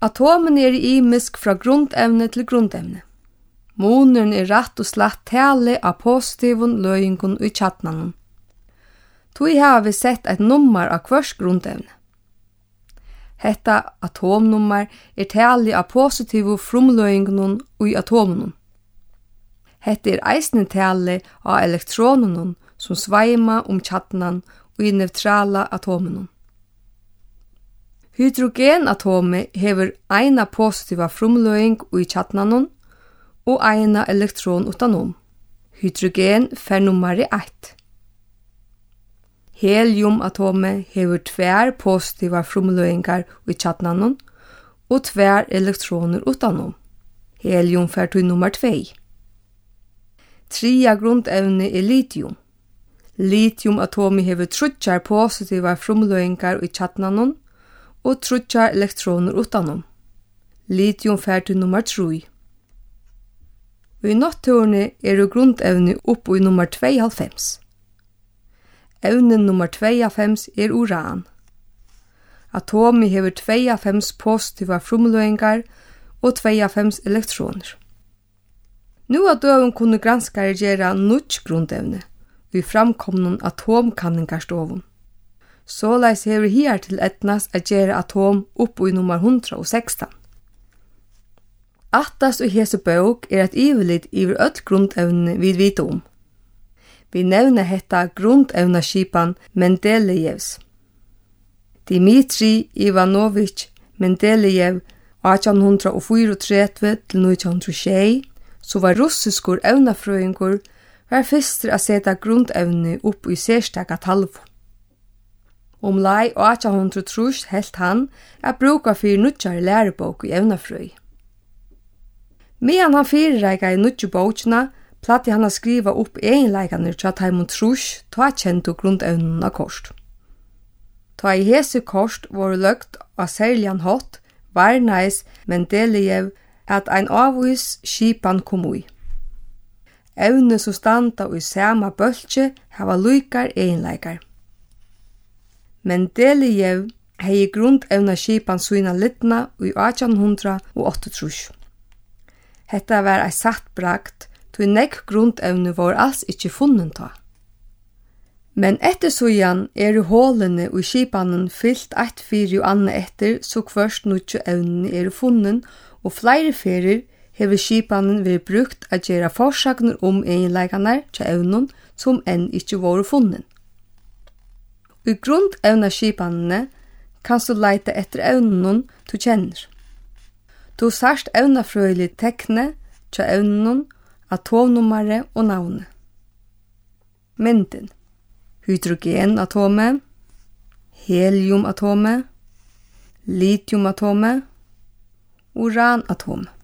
Atomen imisk fra grundevne til grundevne. Munnen rett og slett tale av positivun løyingun i tjatnanen. Tui har vi sett et nummer av hvers grundevne. Hetta atomnummer tale av positivu frumløyingun i atomen. Hetta eisne tale av elektronenun som sveima tjatnan og i neutrala atomen. Hydrogenatomet hever eina positiva frumløying i tjatnanen og eina elektron utanom. Hydrogen fer nummeri 1. Heliumatomet hever 2 positiva frumløyingar i tjatnanen og 2 elektroner utanom. Helium fer til nummer 2. Tria grundevne lithium. Lithiumatomet hever 3 positiva frumløyingar i tjatnanen og 3 elektroner utanom. Lithium fer til nummer 3. I natturene grundevne opp i nummer 92. Evne nummer 92 uran. Atomet hever 92 positiva frumløyingar og 92 elektroner. Nu av døven kunne granskare gjøre nutt grundevne i framkomnen atomkanningarstovun. Såleis hever her til etnas at gjøre atom opp i nummer 116. Attast og hese bøk et ivelit iver öll grundevne vi vita om. Vi nevner hetta grundevnaskipan Mendelejevs. Dmitri Ivanovich Mendelejev 1834-1906, som var russiskur evnafrøyngur, var fyrster a seta grundevne opp i sérstaka talvu. Lei 1830 helt han at bruka fyrir nutjar lærebók i evnafrøy. Medan han fyrirreika i nutju bókina, platti han a skriva upp einleikanir tja taimund trus ta kjentu grundevnuna kost. Ta i hese kost voru løgt av særligan hot, varnais Mendelejev at ein avvis skipan kom ui. Evne som standa i sama bøltje hava lykar einleikar. Mendelejev hei grundevna skipan suina litna i 1838. Hetta var ei satt brakt, tog nekk grundevne var alls ikkje funnen ta. Men etter sujan hålene og skipanen fyllt eit fyrir og anna etter, så kvørst nutju evnene funnen, og flere ferier hever skipanen vært brukt at gjøre forsakner einleikanar til evnen som enn ikkje var funnen. I grundevna skipanene kan du leite etter evnen du kjenner. Du sørst evnafrøylig tekne til evnen, atomnummeret og navnet. Mynden: hydrogenatomet, heliumatomet, lithiumatomet, uranatomet.